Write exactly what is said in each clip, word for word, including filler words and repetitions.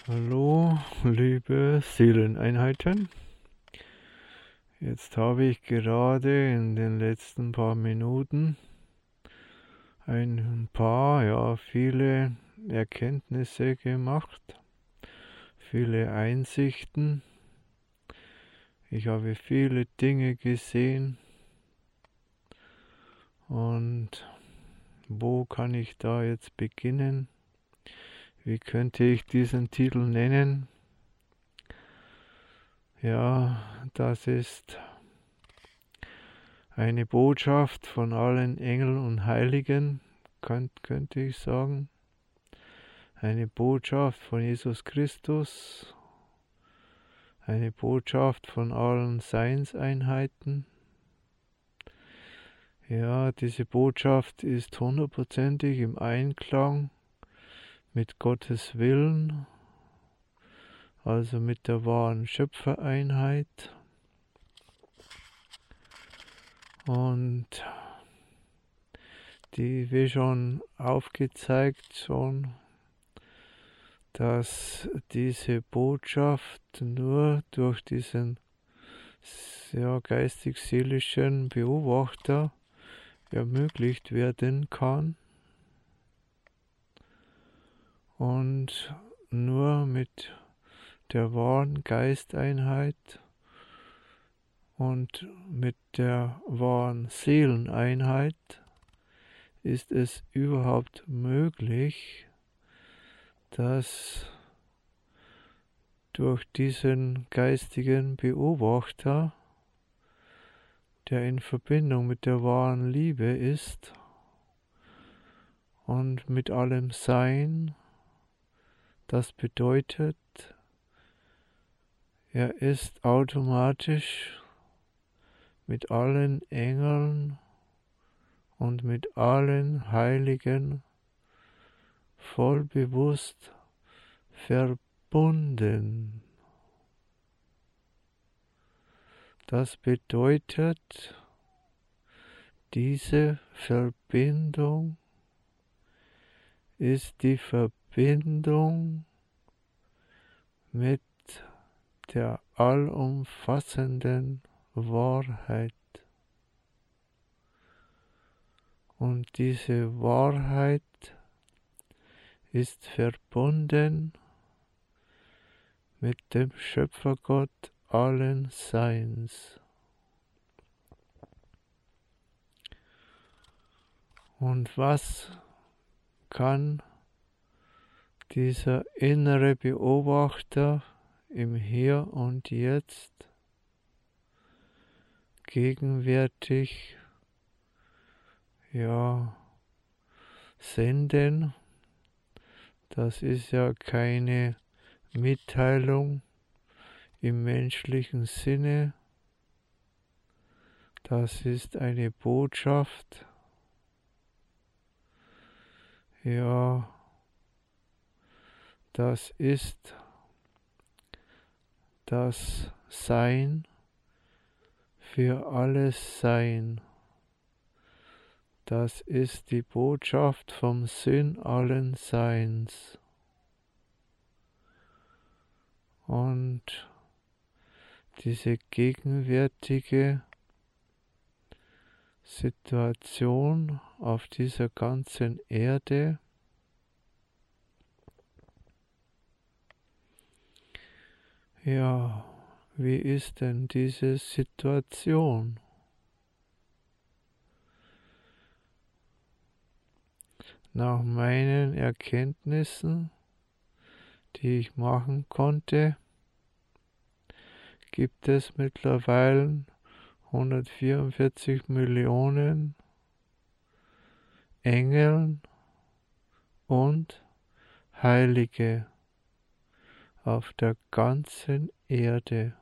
Hallo, liebe Seeleneinheiten. Jetzt habe ich gerade in den letzten paar Minuten ein paar, ja, viele Erkenntnisse gemacht, viele Einsichten. Ich habe viele Dinge gesehen. Und wo kann ich da jetzt beginnen? Wie könnte ich diesen Titel nennen? Ja, das ist eine Botschaft von allen Engeln und Heiligen, könnt, könnte ich sagen. Eine Botschaft von Jesus Christus. Eine Botschaft von allen Seinseinheiten. Ja, diese Botschaft ist hundertprozentig im Einklang mit Gottes Willen, also mit der wahren Schöpfereinheit. Und die, wie schon aufgezeigt, schon, dass diese Botschaft nur durch diesen ja, geistig-seelischen Beobachter ermöglicht werden kann und nur mit der wahren Geisteinheit und mit der wahren Seeleneinheit ist es überhaupt möglich, dass durch diesen geistigen Beobachter, der in Verbindung mit der wahren Liebe ist und mit allem Sein, das bedeutet, er ist automatisch mit allen Engeln und mit allen Heiligen voll bewusst verbunden. Das bedeutet, diese Verbindung ist die Verbindung mit der allumfassenden Wahrheit. Und diese Wahrheit ist verbunden mit dem Schöpfergott allen Seins. Und was kann dieser innere Beobachter im Hier und Jetzt gegenwärtig ja senden? Das ist ja keine Mitteilung im menschlichen Sinne. Das ist eine Botschaft. Ja, das ist das Sein für alles Sein. Das ist die Botschaft vom Sinn allen Seins. Und diese gegenwärtige Situation auf dieser ganzen Erde ja, wie ist denn diese Situation? Nach meinen Erkenntnissen, die ich machen konnte, gibt es mittlerweile hundertvierundvierzig Millionen Engel und Heilige auf der ganzen Erde.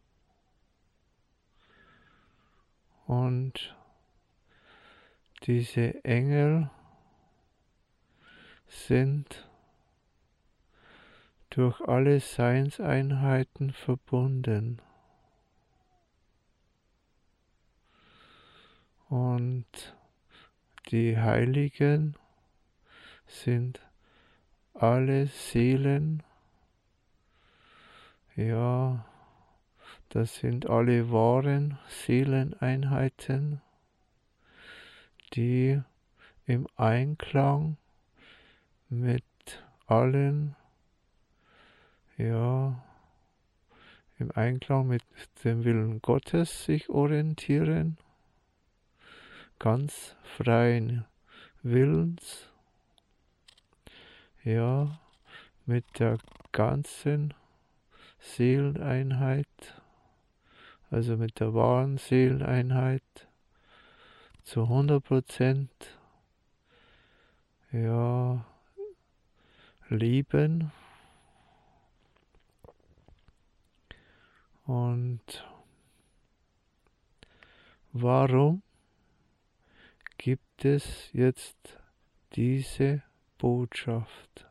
Und diese Engel sind durch alle Seinseinheiten verbunden. Und die Heiligen sind alle Seelen Ja, das sind alle wahren Seeleneinheiten, die im Einklang mit allen, ja, im Einklang mit dem Willen Gottes sich orientieren, ganz freien Willens, ja, mit der ganzen Seeleneinheit, also mit der wahren Seeleneinheit zu hundert Prozent, ja, lieben. Und warum gibt es jetzt diese Botschaft?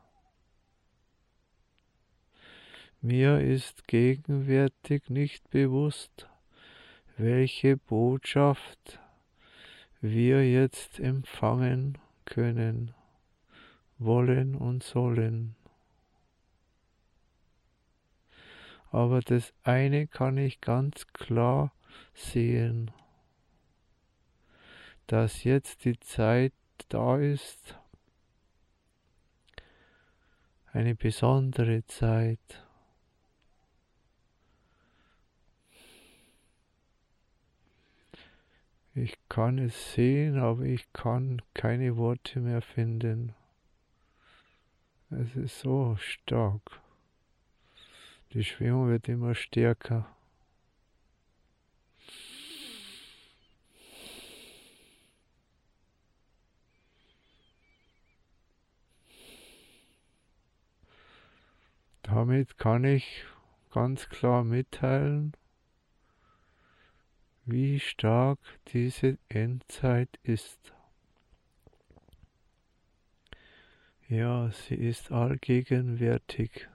Mir ist gegenwärtig nicht bewusst, welche Botschaft wir jetzt empfangen können, wollen und sollen. Aber das eine kann ich ganz klar sehen, dass jetzt die Zeit da ist, eine besondere Zeit. Ich kann es sehen, aber ich kann keine Worte mehr finden. Es ist so stark. Die Schwingung wird immer stärker. Damit kann ich ganz klar mitteilen, wie stark diese Endzeit ist. Ja, sie ist allgegenwärtig.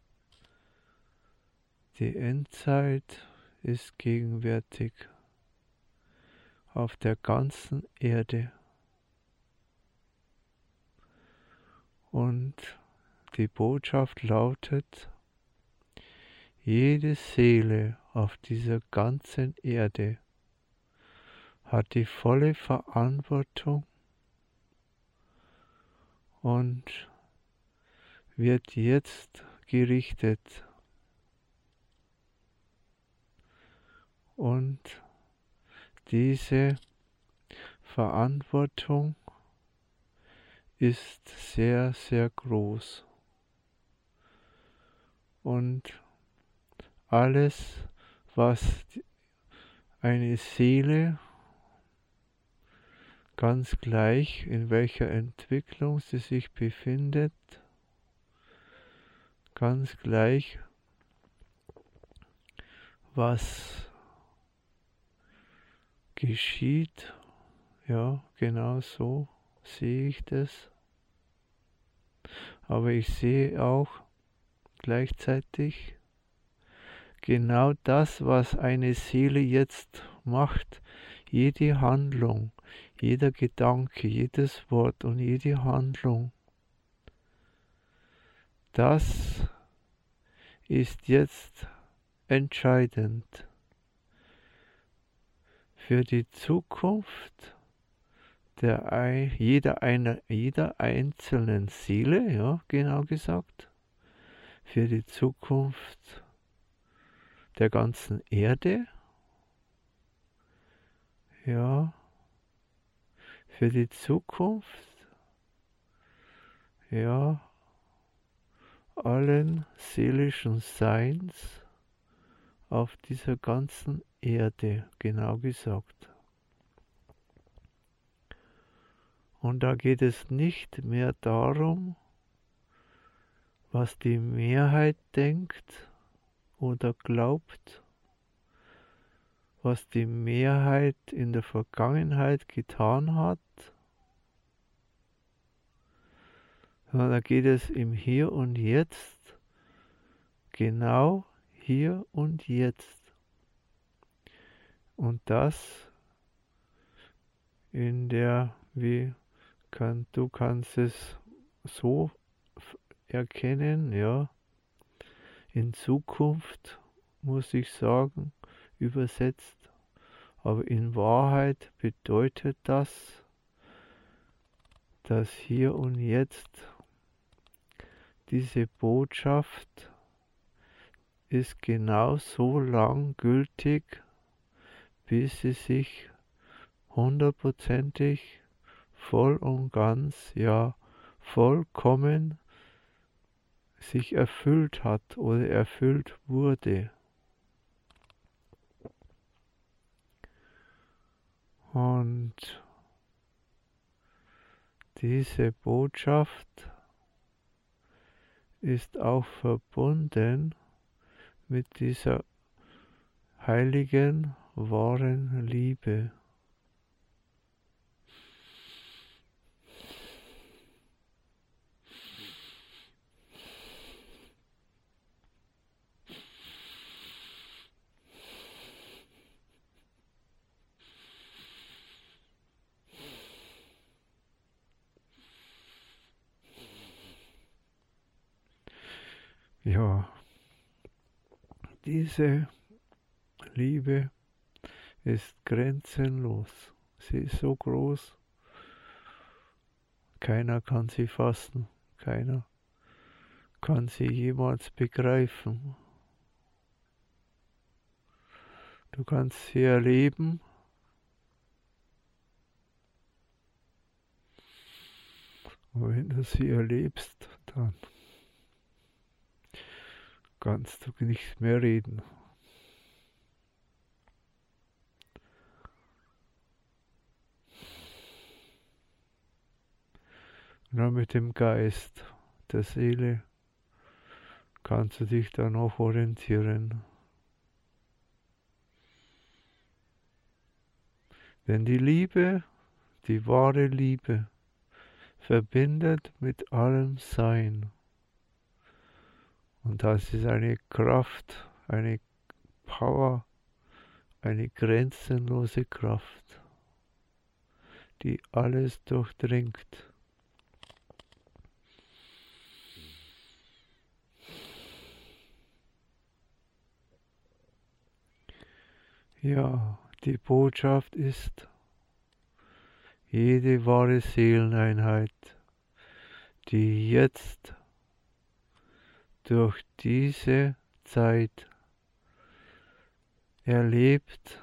Die Endzeit ist gegenwärtig auf der ganzen Erde. Und die Botschaft lautet, jede Seele auf dieser ganzen Erde hat die volle Verantwortung und wird jetzt gerichtet. Und diese Verantwortung ist sehr, sehr groß. Und alles, was eine Seele, ganz gleich in welcher Entwicklung sie sich befindet, ganz gleich, was geschieht, ja, genau so sehe ich das. Aber ich sehe auch gleichzeitig genau das, was eine Seele jetzt macht, jede Handlung, jeder Gedanke, jedes Wort und jede Handlung, das ist jetzt entscheidend für die Zukunft der, jeder, einer, jeder einzelnen Seele, ja, genau gesagt, für die Zukunft der ganzen Erde, ja, für die Zukunft, ja, allen seelischen Seins auf dieser ganzen Erde, genau gesagt. Und da geht es nicht mehr darum, was die Mehrheit denkt oder glaubt, was die Mehrheit in der Vergangenheit getan hat, sondern da geht es im Hier und Jetzt, genau hier und jetzt. Und das in der, wie kann, du kannst es so erkennen, ja, in Zukunft, muss ich sagen, übersetzt. Aber in Wahrheit bedeutet das, dass hier und jetzt diese Botschaft ist genau so lang gültig, bis sie sich hundertprozentig, voll und ganz, ja vollkommen sich erfüllt hat oder erfüllt wurde. Und diese Botschaft ist auch verbunden mit dieser heiligen, wahren Liebe. Ja, diese Liebe ist grenzenlos. Sie ist so groß, keiner kann sie fassen, keiner kann sie jemals begreifen. Du kannst sie erleben, und wenn du sie erlebst, dann kannst du nicht mehr reden. Nur mit dem Geist der Seele kannst du dich da noch orientieren. Denn die Liebe, die wahre Liebe, verbindet mit allem Sein. Und das ist eine Kraft, eine Power, eine grenzenlose Kraft, die alles durchdringt. Ja, die Botschaft ist, jede wahre Seeleneinheit, die jetzt durch diese Zeit erlebt,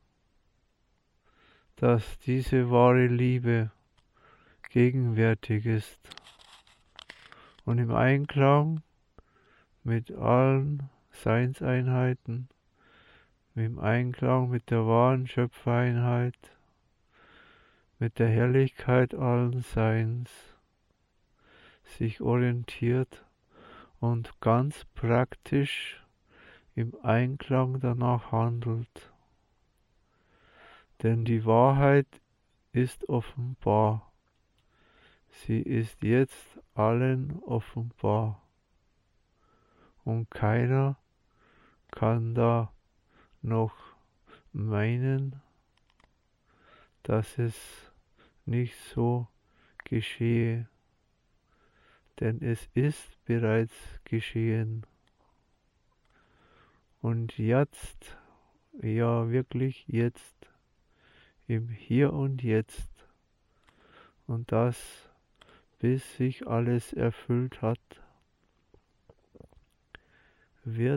dass diese wahre Liebe gegenwärtig ist und im Einklang mit allen Seinseinheiten, im Einklang mit der wahren Schöpfereinheit, mit der Herrlichkeit allen Seins sich orientiert und ganz praktisch im Einklang danach handelt. Denn die Wahrheit ist offenbar. Sie ist jetzt allen offenbar. Und keiner kann da noch meinen, dass es nicht so geschehe. Denn es ist bereits geschehen. Und jetzt, ja wirklich jetzt, im Hier und Jetzt, und das, bis sich alles erfüllt hat, wird,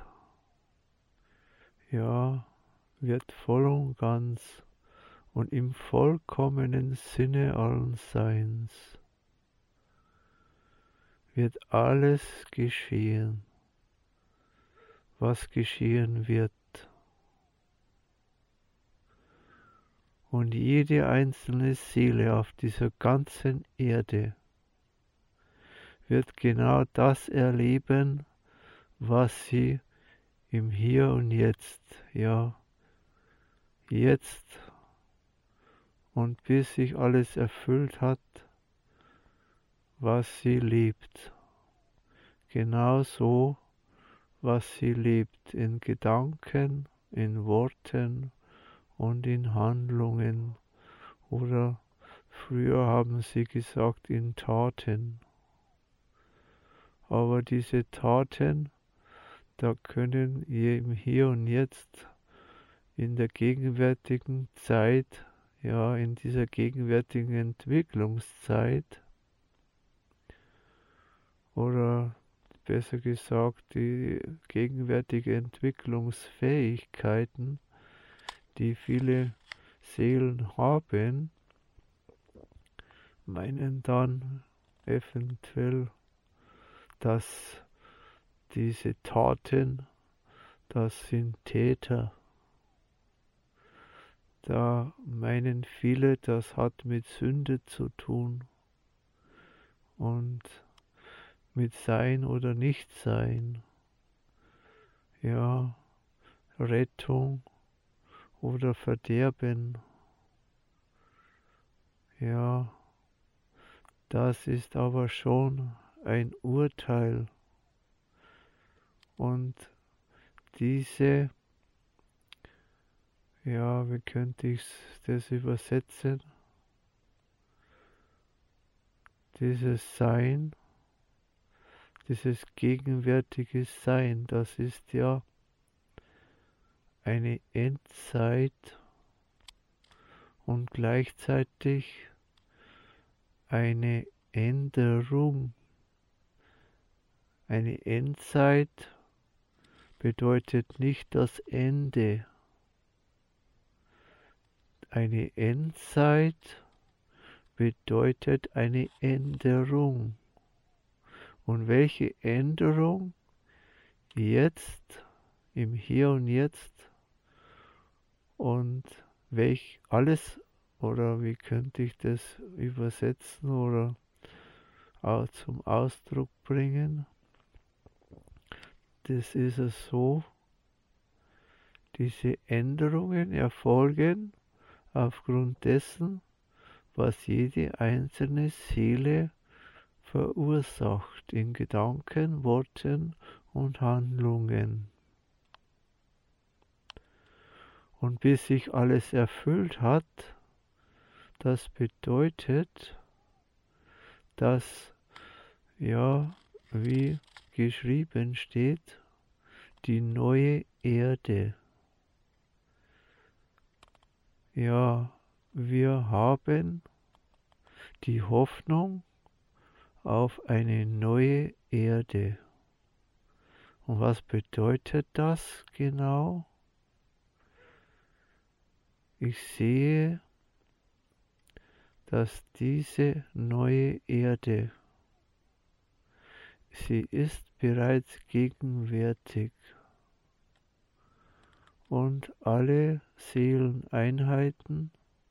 ja, wird voll und ganz und im vollkommenen Sinne allen Seins wird alles geschehen, was geschehen wird. Und jede einzelne Seele auf dieser ganzen Erde wird genau das erleben, was sie im Hier und Jetzt, ja, jetzt und bis sich alles erfüllt hat, was sie liebt. Genauso, was sie liebt in Gedanken, in Worten und in Handlungen. Oder früher haben sie gesagt in Taten. Aber diese Taten da können im Hier und Jetzt, in der gegenwärtigen Zeit, ja, in dieser gegenwärtigen Entwicklungszeit, oder besser gesagt, die gegenwärtige Entwicklungsfähigkeiten, die viele Seelen haben, meinen dann eventuell, dass diese Taten, das sind Täter. Da meinen viele, das hat mit Sünde zu tun und mit Sein oder Nichtsein. Ja, Rettung oder Verderben. Ja, das ist aber schon ein Urteil. Und diese, ja, wie könnte ich das übersetzen? Dieses Sein, dieses gegenwärtige Sein, das ist ja eine Endzeit und gleichzeitig eine Änderung. Eine Endzeit bedeutet nicht das Ende. Eine Endzeit bedeutet eine Änderung. Und welche Änderung jetzt, im Hier und Jetzt, und welch alles, oder wie könnte ich das übersetzen oder auch zum Ausdruck bringen? Das ist es so, diese Änderungen erfolgen aufgrund dessen, was jede einzelne Seele verursacht in Gedanken, Worten und Handlungen. Und bis sich alles erfüllt hat, das bedeutet, dass, ja, wie geschrieben steht, die neue Erde. Ja, wir haben die Hoffnung auf eine neue Erde. Und was bedeutet das genau? Ich sehe, dass diese neue Erde, sie ist bereits gegenwärtig und alle Seeleneinheiten,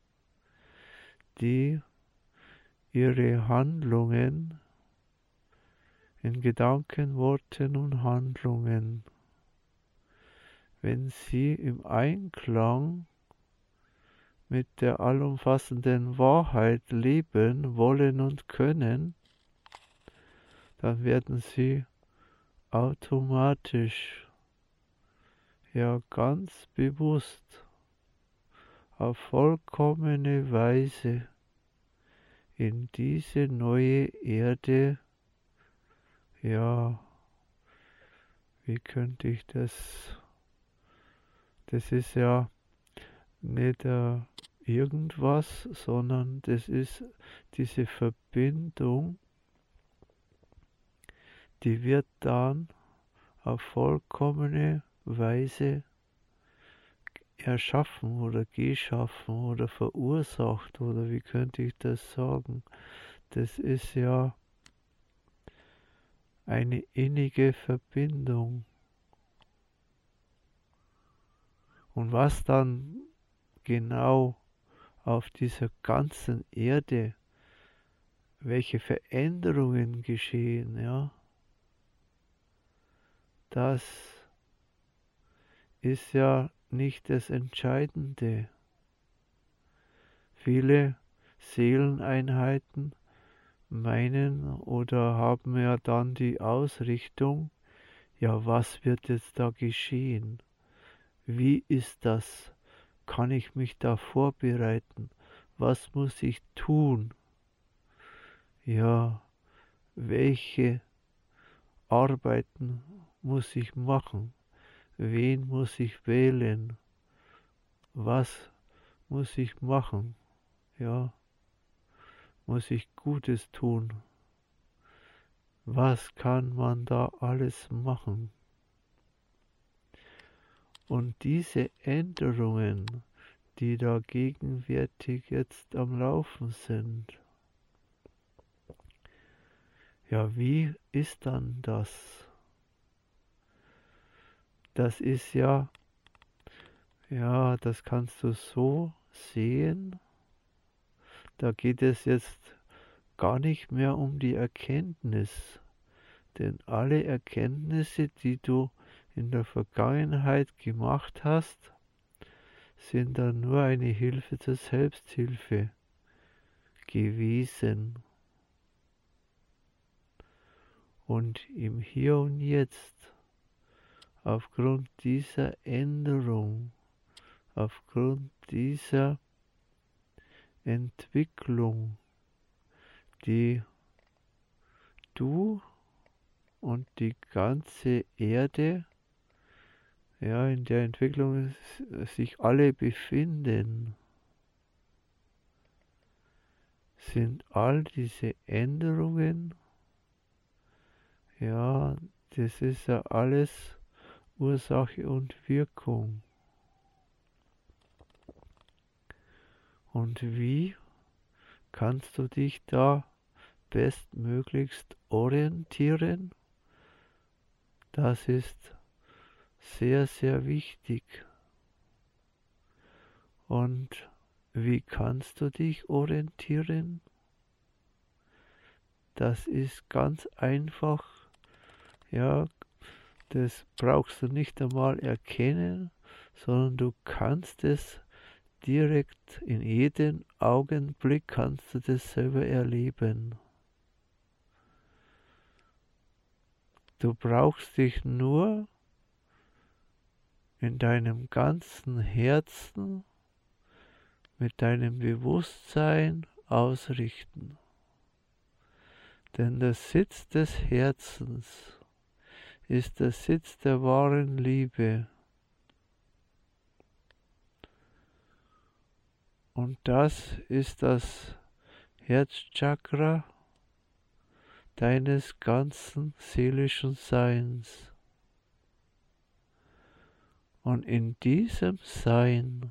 die ihre Handlungen in Gedanken, Worten und Handlungen, wenn sie im Einklang mit der allumfassenden Wahrheit leben wollen und können, dann werden sie automatisch, ja ganz bewusst, auf vollkommene Weise in diese neue Erde, ja, wie könnte ich das, das ist ja nicht äh, irgendwas, sondern das ist diese Verbindung, die wird dann auf vollkommene Weise erschaffen oder geschaffen oder verursacht, oder wie könnte ich das sagen? Das ist ja eine innige Verbindung. Und was dann genau auf dieser ganzen Erde, welche Veränderungen geschehen, ja, das ist ja nicht das Entscheidende. Viele Seeleneinheiten meinen oder haben ja dann die Ausrichtung, ja, was wird jetzt da geschehen? Wie ist das? Kann ich mich da vorbereiten? Was muss ich tun? Ja, welche Arbeiten muss ich machen? Wen muss ich wählen? Was muss ich machen? Ja, muss ich Gutes tun? Was kann man da alles machen? Und diese Änderungen, die da gegenwärtig jetzt am Laufen sind, ja, wie ist dann das? Das ist ja, ja, das kannst du so sehen, da geht es jetzt gar nicht mehr um die Erkenntnis, denn alle Erkenntnisse, die du in der Vergangenheit gemacht hast, sind dann nur eine Hilfe zur Selbsthilfe gewesen. Und im Hier und Jetzt, aufgrund dieser Änderung, aufgrund dieser Entwicklung, die du und die ganze Erde, ja, in der Entwicklung sich alle befinden, sind all diese Änderungen, ja, das ist ja alles Ursache und Wirkung. Und wie kannst du dich da bestmöglichst orientieren? Das ist sehr, sehr wichtig. Und wie kannst du dich orientieren? Das ist ganz einfach. Ja, das brauchst du nicht einmal erkennen, sondern du kannst es direkt in jedem Augenblick kannst du das selber erleben. Du brauchst dich nur in deinem ganzen Herzen mit deinem Bewusstsein ausrichten. Denn der Sitz des Herzens ist der Sitz der wahren Liebe. Und das ist das Herzchakra deines ganzen seelischen Seins. Und in diesem Sein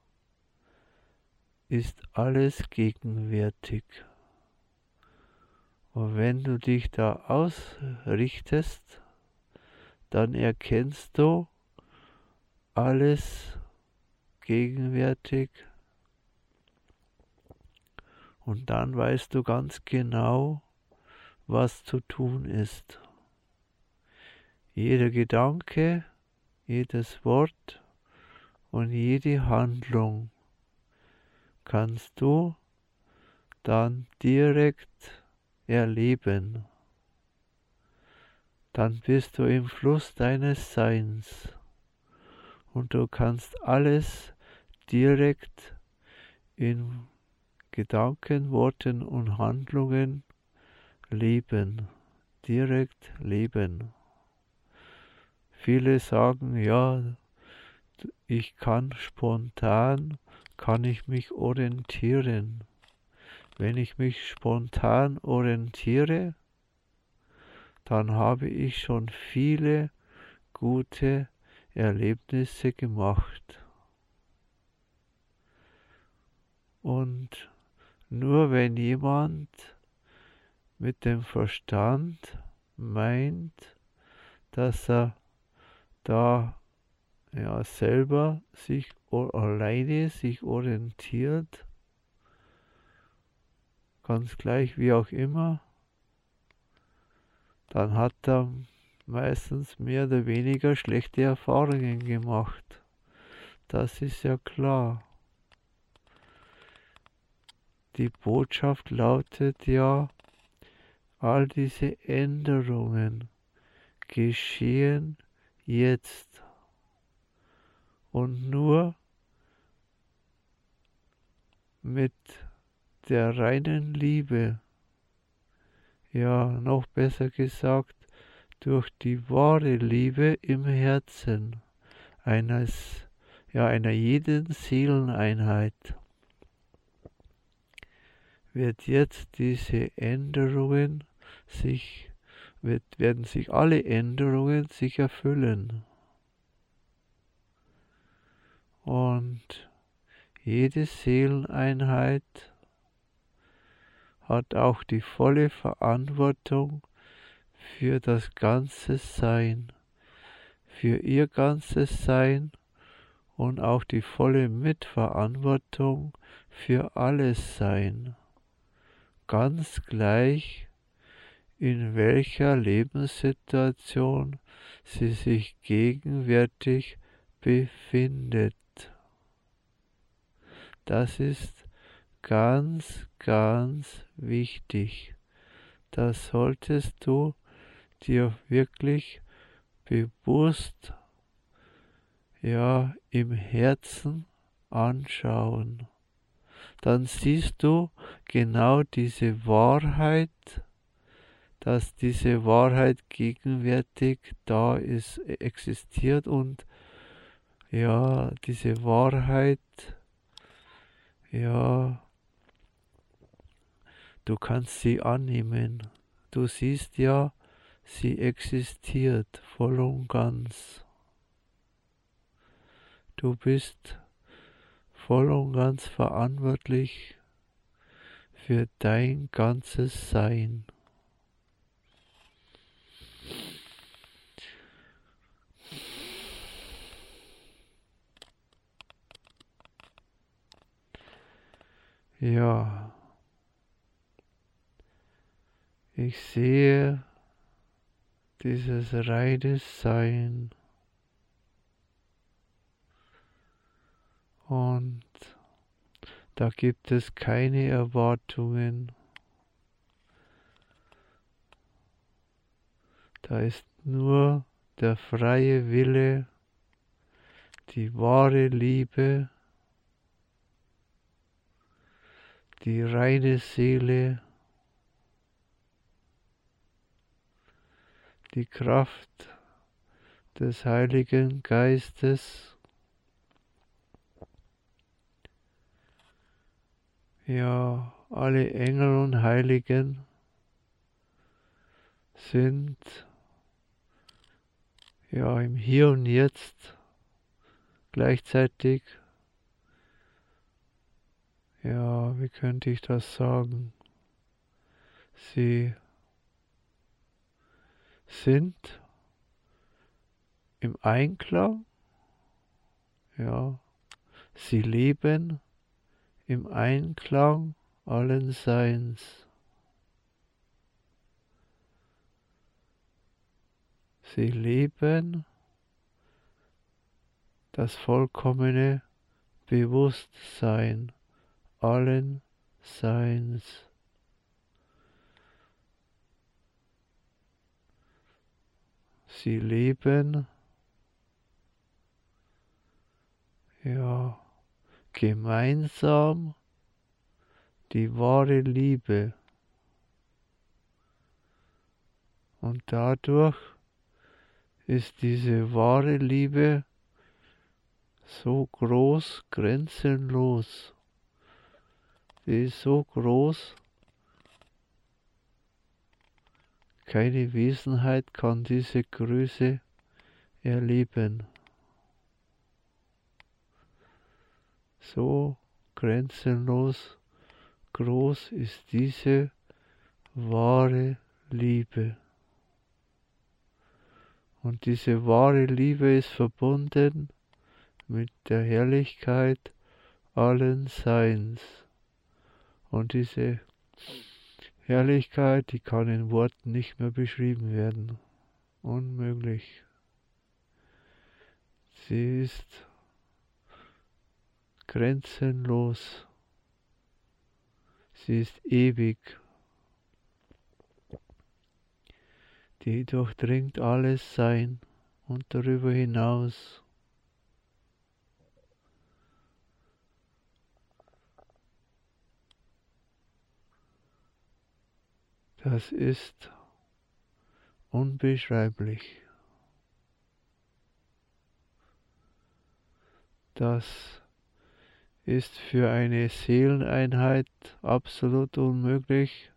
ist alles gegenwärtig. Und wenn du dich da ausrichtest, dann erkennst du alles gegenwärtig und dann weißt du ganz genau, was zu tun ist. Jeder Gedanke, jedes Wort und jede Handlung kannst du dann direkt erleben. Dann bist du im Fluss deines Seins und du kannst alles direkt in Gedanken, Worten und Handlungen leben, direkt leben. Viele sagen, ja, ich kann spontan, kann ich mich orientieren. Wenn ich mich spontan orientiere, dann habe ich schon viele gute Erlebnisse gemacht. Und nur wenn jemand mit dem Verstand meint, dass er da ja selber sich alleine sich orientiert, ganz gleich wie auch immer, dann hat er meistens mehr oder weniger schlechte Erfahrungen gemacht. Das ist ja klar. Die Botschaft lautet ja, all diese Änderungen geschehen jetzt und nur mit der reinen Liebe, ja, noch besser gesagt, durch die wahre Liebe im Herzen eines, ja, einer jeden Seeleneinheit wird jetzt diese Änderungen sich, wird, werden sich alle Änderungen sich erfüllen. Und jede Seeleneinheit hat auch die volle Verantwortung für das ganze Sein, für ihr ganzes Sein und auch die volle Mitverantwortung für alles Sein, ganz gleich, in welcher Lebenssituation sie sich gegenwärtig befindet. Das ist ganz, ganz wichtig. Das solltest du dir wirklich bewusst, ja, im Herzen anschauen. Dann siehst du genau diese Wahrheit, dass diese Wahrheit gegenwärtig da ist, existiert und ja, diese Wahrheit, ja, du kannst sie annehmen. Du siehst ja, sie existiert voll und ganz. Du bist voll und ganz verantwortlich für dein ganzes Sein. Ja, ich sehe dieses reine Sein und da gibt es keine Erwartungen. Da ist nur der freie Wille, die wahre Liebe, die reine Seele, die Kraft des Heiligen Geistes. Ja, alle Engel und Heiligen sind ja im Hier und Jetzt gleichzeitig, ja, wie könnte ich das sagen? Sie sind im Einklang, ja, sie leben im Einklang allen Seins. Sie leben das vollkommene Bewusstsein allen Seins. Sie leben ja gemeinsam die wahre Liebe und dadurch ist diese wahre Liebe so groß, grenzenlos. Sie ist so groß, keine Wesenheit kann diese Größe erleben. So grenzenlos groß ist diese wahre Liebe. Und diese wahre Liebe ist verbunden mit der Herrlichkeit allen Seins. Und diese Herrlichkeit, die kann in Worten nicht mehr beschrieben werden. Unmöglich. Sie ist grenzenlos. Sie ist ewig. Die durchdringt alles Sein und darüber hinaus. Das ist unbeschreiblich. Das ist für eine Seeleneinheit absolut unmöglich,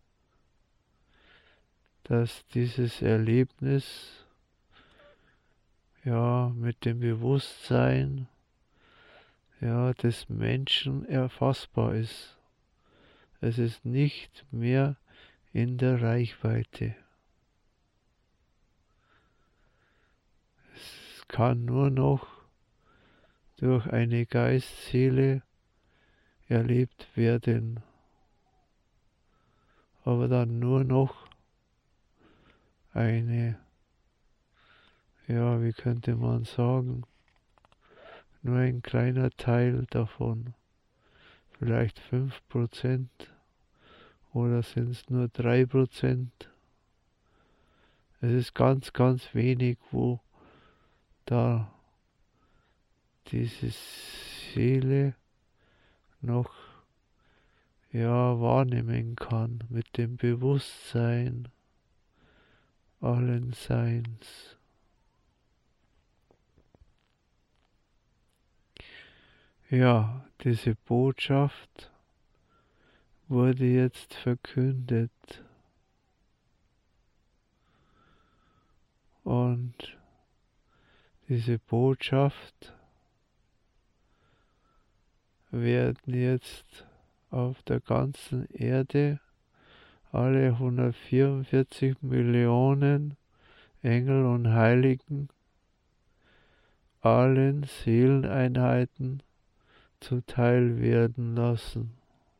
dass dieses Erlebnis ja mit dem Bewusstsein ja, des Menschen erfassbar ist. Es ist nicht mehr in der Reichweite. Es kann nur noch durch eine Geistseele erlebt werden, aber dann nur noch eine, ja, wie könnte man sagen, nur ein kleiner Teil davon, vielleicht fünf Prozent oder sind es nur drei Prozent. Es ist ganz, ganz wenig, wo da diese Seele noch ja wahrnehmen kann mit dem Bewusstsein allen Seins. Ja, diese Botschaft wurde jetzt verkündet und diese Botschaft werden jetzt auf der ganzen Erde alle hundertvierundvierzig Millionen Engel und Heiligen, allen Seeleneinheiten zuteil werden lassen.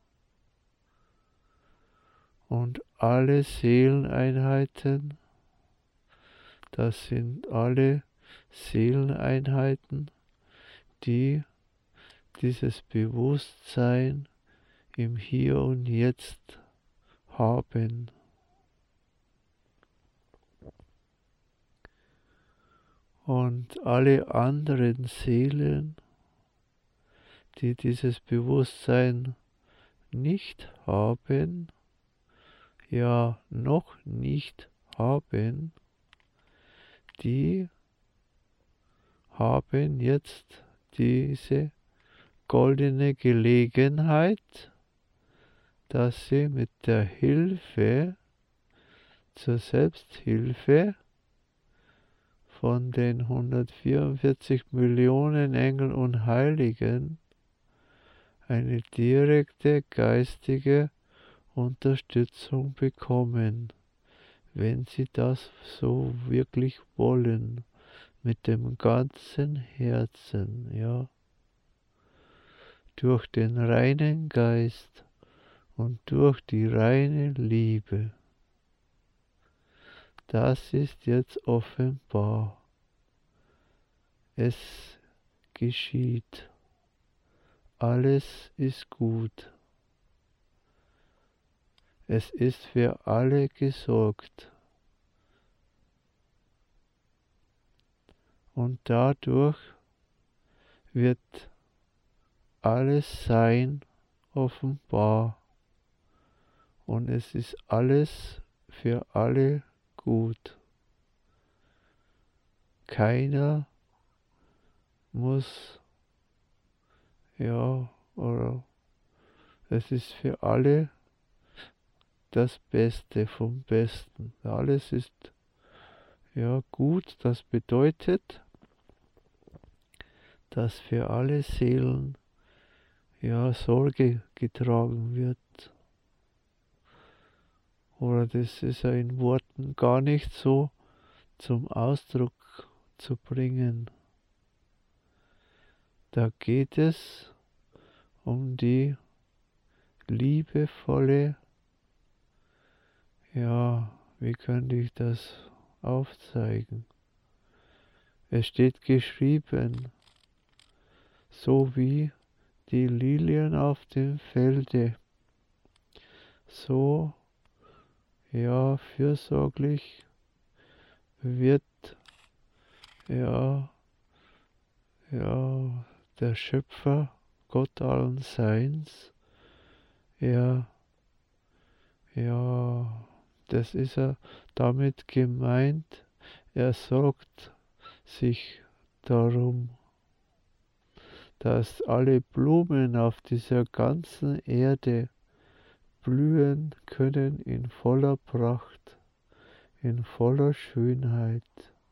Und alle Seeleneinheiten, das sind alle Seeleneinheiten, die dieses Bewusstsein im Hier und Jetzt haben. Und alle anderen Seelen, die dieses Bewusstsein nicht haben, ja noch nicht haben, die haben jetzt diese goldene Gelegenheit, dass sie mit der Hilfe zur Selbsthilfe von den hundertvierundvierzig Millionen Engeln und Heiligen eine direkte geistige Unterstützung bekommen, wenn sie das so wirklich wollen, mit dem ganzen Herzen, ja, durch den reinen Geist und durch die reine Liebe. Das ist jetzt offenbar. Es geschieht. Alles ist gut. Es ist für alle gesorgt. Und dadurch wird alles Sein offenbar. Und es ist alles für alle gut. Keiner muss, ja, oder es ist für alle das Beste vom Besten. Alles ist ja gut. Das bedeutet, dass für alle Seelen ja Sorge getragen wird. Oder das ist ja in Worten gar nicht so zum Ausdruck zu bringen. Da geht es um die liebevolle, ja, wie könnte ich das aufzeigen? Es steht geschrieben, so wie die Lilien auf dem Felde, so ja fürsorglich wird ja ja der Schöpfer Gott allen Seins, er ja das ist er damit gemeint, er sorgt sich darum, dass alle Blumen auf dieser ganzen Erde blühen können in voller Pracht, in voller Schönheit.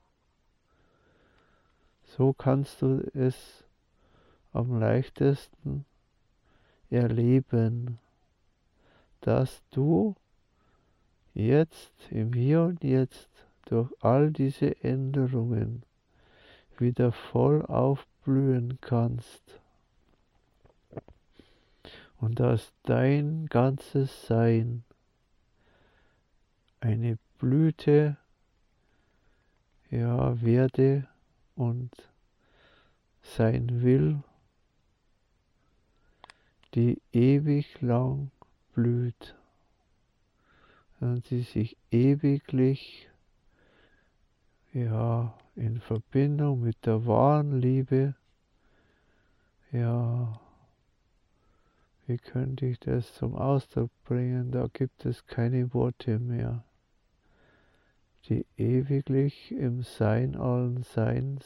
So kannst du es am leichtesten erleben, dass du jetzt, im Hier und Jetzt, durch all diese Änderungen wieder voll aufblühen kannst und dass dein ganzes Sein eine Blüte, ja, werde und sein will, die ewig lang blüht und die sich ewiglich, ja, in Verbindung mit der wahren Liebe, ja, wie könnte ich das zum Ausdruck bringen? Da gibt es keine Worte mehr, die ewiglich im Sein allen Seins,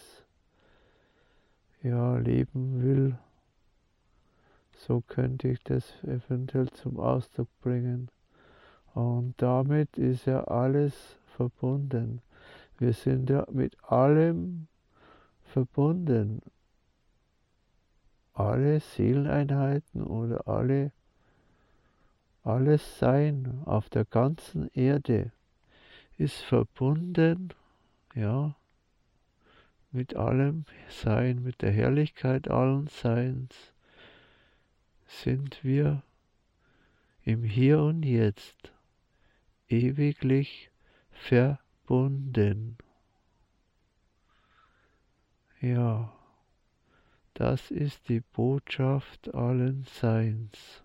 ja, leben will. So könnte ich das eventuell zum Ausdruck bringen. Und damit ist ja alles verbunden. Wir sind ja mit allem verbunden. Alle Seeleneinheiten oder alle, alles Sein auf der ganzen Erde ist verbunden, ja, mit allem Sein, mit der Herrlichkeit allen Seins sind wir im Hier und Jetzt ewiglich verbunden. Ja, das ist die Botschaft allen Seins.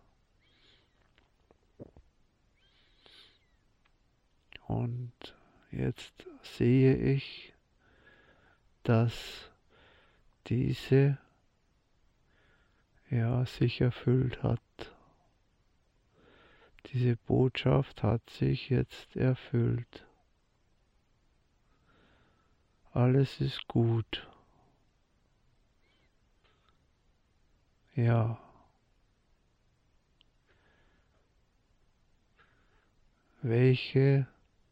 Und jetzt sehe ich, dass diese, ja, sich erfüllt hat. Diese Botschaft hat sich jetzt erfüllt. Alles ist gut. Ja. Welche,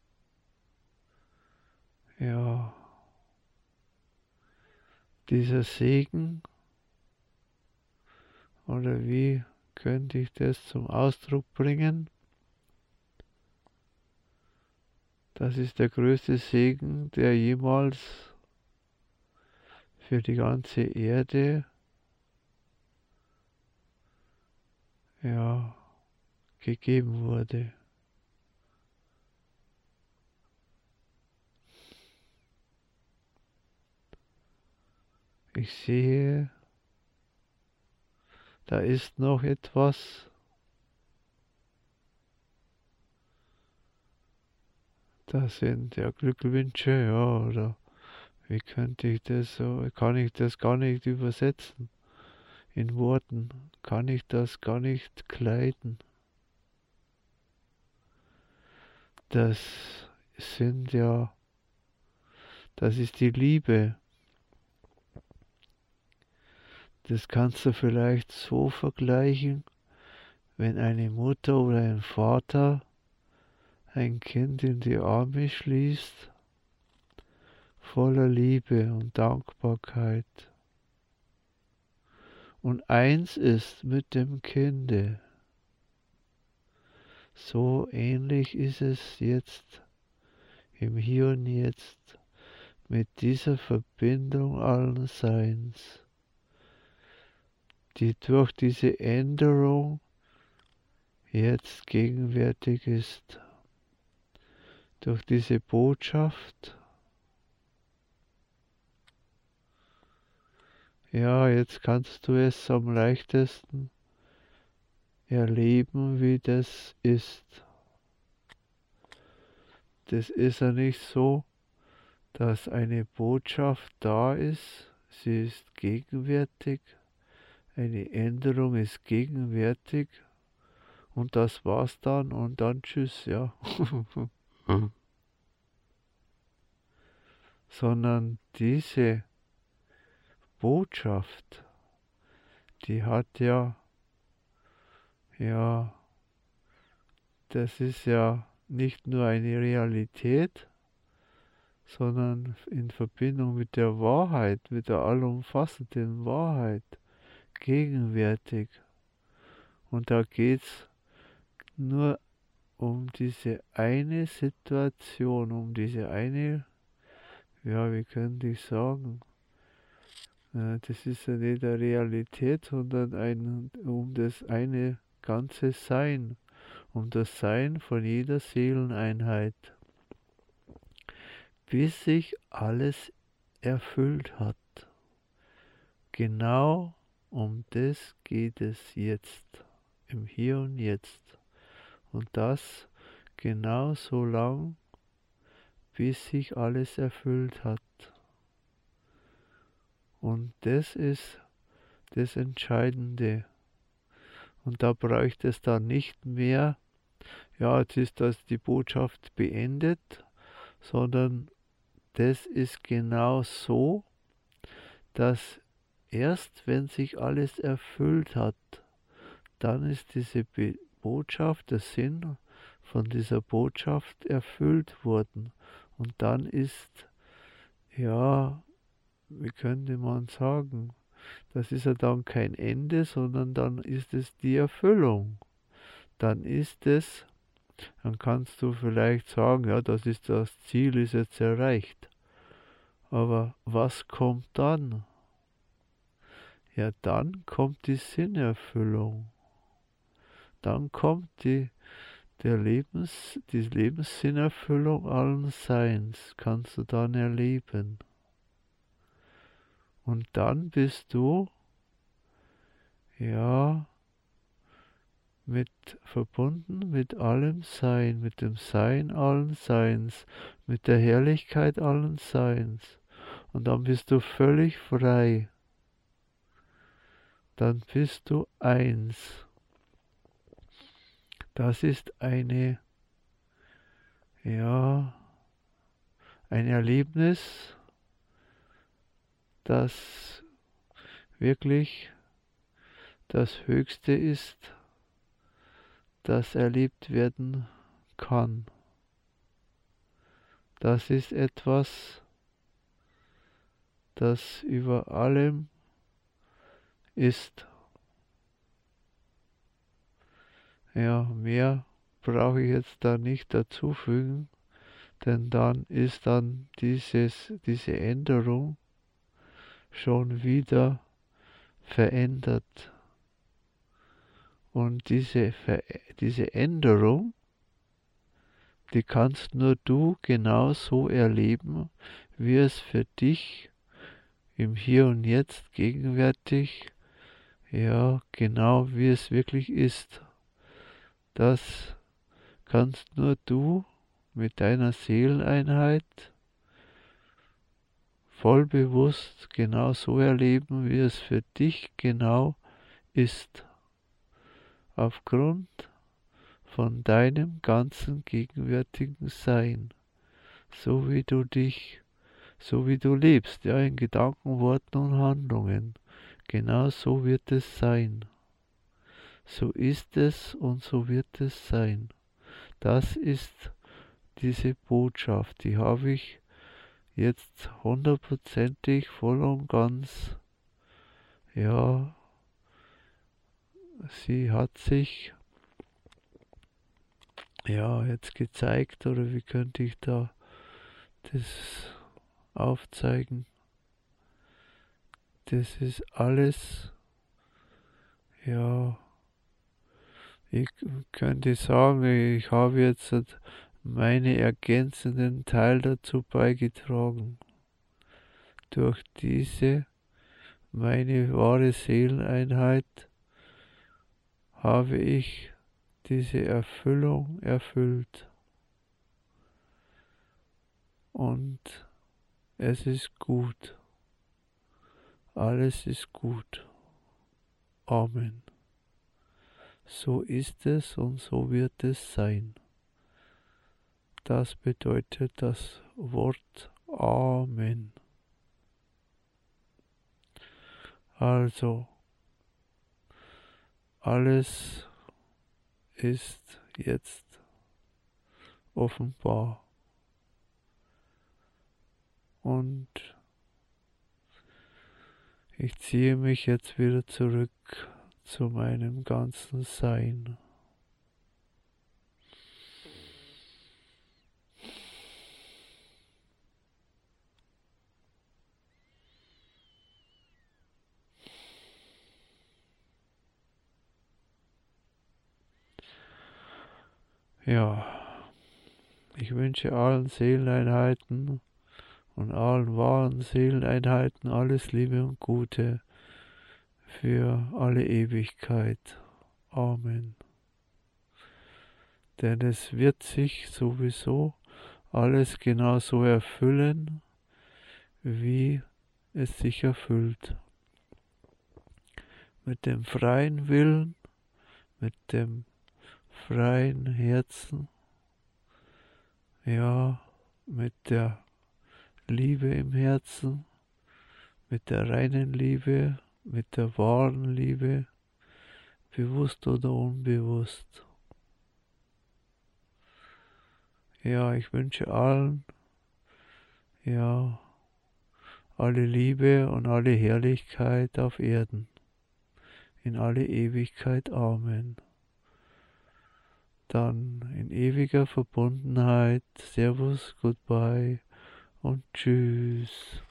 ja, dieser Segen, oder wie könnte ich das zum Ausdruck bringen? Das ist der größte Segen, der jemals für die ganze Erde, ja, gegeben wurde. Ich sehe, da ist noch etwas, das sind ja Glückwünsche, ja, oder wie könnte ich das so, kann ich das gar nicht übersetzen in Worten, kann ich das gar nicht kleiden. Das sind ja, das ist die Liebe. Das kannst du vielleicht so vergleichen, wenn eine Mutter oder ein Vater ein Kind in die Arme schließt, voller Liebe und Dankbarkeit. Und eins ist mit dem Kinde. So ähnlich ist es jetzt, im Hier und Jetzt, mit dieser Verbindung allen Seins, die durch diese Änderung jetzt gegenwärtig ist. Durch diese Botschaft, ja, jetzt kannst du es am leichtesten erleben, wie das ist. Das ist ja nicht so, dass eine Botschaft da ist, sie ist gegenwärtig, eine Änderung ist gegenwärtig und das war's dann und dann tschüss, ja. sondern diese Botschaft, die hat ja, ja, das ist ja nicht nur eine Realität, sondern in Verbindung mit der Wahrheit, mit der allumfassenden Wahrheit, gegenwärtig. Und da geht es nur um diese eine Situation, um diese eine, ja, wie könnte ich sagen, das ist ja nicht eine Realität, sondern ein, um das eine ganze Sein, um das Sein von jeder Seeleneinheit, bis sich alles erfüllt hat. Genau um das geht es jetzt, im Hier und Jetzt. Und das genau so lang, bis sich alles erfüllt hat. Und das ist das Entscheidende. Und da bräuchte es dann nicht mehr, ja, jetzt ist das die Botschaft beendet, sondern das ist genau so, dass erst wenn sich alles erfüllt hat, dann ist diese Be- Botschaft, der Sinn von dieser Botschaft erfüllt worden. Und dann ist, ja, wie könnte man sagen, das ist ja dann kein Ende, sondern dann ist es die Erfüllung. Dann ist es, dann kannst du vielleicht sagen, ja, das ist das Ziel, ist jetzt erreicht. Aber was kommt dann? Ja, dann kommt die Sinnerfüllung. Dann kommt die, der Lebens, die Lebenssinnerfüllung allen Seins, kannst du dann erleben. Und dann bist du, ja, mit verbunden mit allem Sein, mit dem Sein allen Seins, mit der Herrlichkeit allen Seins. Und dann bist du völlig frei. Dann bist du eins. Das ist eine, ja, ein Erlebnis, das wirklich das Höchste ist, das erlebt werden kann. Das ist etwas, das über allem ist. Ja, mehr brauche ich jetzt da nicht dazufügen, denn dann ist dann dieses, diese Änderung schon wieder verändert. Und diese, Ver diese Änderung, die kannst nur du genau so erleben, wie es für dich im Hier und Jetzt gegenwärtig, ja, genau wie es wirklich ist. Das kannst nur du mit deiner Seeleneinheit voll bewusst genau so erleben, wie es für dich genau ist. Aufgrund von deinem ganzen gegenwärtigen Sein, so wie du dich, so wie du lebst, ja, in Gedanken, Worten und Handlungen. Genau so wird es sein. So ist es und so wird es sein. Das ist diese Botschaft, die habe ich jetzt hundertprozentig voll und ganz, ja, sie hat sich, ja, jetzt gezeigt, oder wie könnte ich da das aufzeigen? Das ist alles, ja, ich könnte sagen, ich habe jetzt meine ergänzenden Teil dazu beigetragen. Durch diese, meine wahre Seeleneinheit, habe ich diese Erfüllung erfüllt. Und es ist gut. Alles ist gut. Amen. So ist es und so wird es sein. Das bedeutet das Wort Amen. Also, alles ist jetzt offenbar. Und ich ziehe mich jetzt wieder zurück zu meinem ganzen Sein. Ja, ich wünsche allen Seeleneinheiten und allen wahren Seeleneinheiten alles Liebe und Gute für alle Ewigkeit. Amen. Denn es wird sich sowieso alles genauso erfüllen, wie es sich erfüllt. Mit dem freien Willen, mit dem freien Herzen, ja, mit der Liebe im Herzen, mit der reinen Liebe, mit der wahren Liebe, bewusst oder unbewusst. Ja, ich wünsche allen, ja, alle Liebe und alle Herrlichkeit auf Erden, in alle Ewigkeit. Amen. Dann in ewiger Verbundenheit. Servus, goodbye und tschüss.